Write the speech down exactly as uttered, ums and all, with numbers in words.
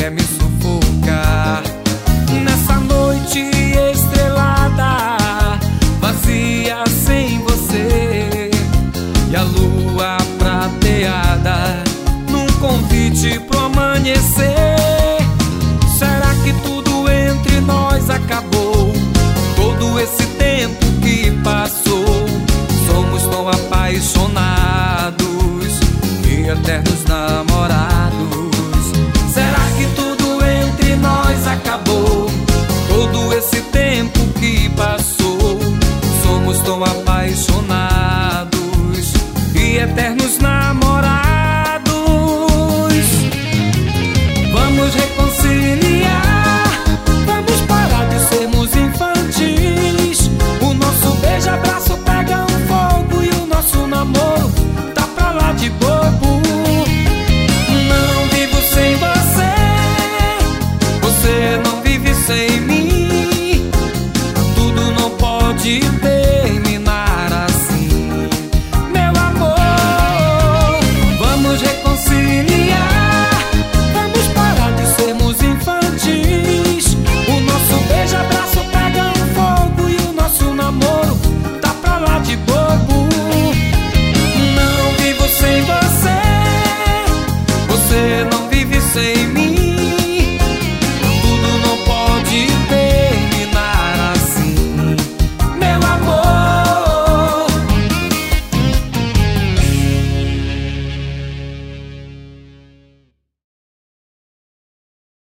quer me sufocar. Nessa noite estrelada, vazia sem você, e a lua prateada num convite pro amanhecer. Será que tudo entre nós acabou? Todo esse tempo que passou, somos tão apaixonados e eternos namorados. Será que tudo entre nós acabou? Todo esse tempo que passou, somos tão apaixonados e eternos namorados. Vamos reconciliar, vamos parar de sermos infantis. O nosso beijo-abraço pega um fogo e o nosso namoro tá pra lá de bobo. Não vivo sem você, você não vive sem mim. Tudo não pode terminar assim, meu amor. Vamos reconciliar, vamos parar de sermos infantis. O nosso beijo-abraço pega um fogo e o nosso namoro tá pra lá de boa.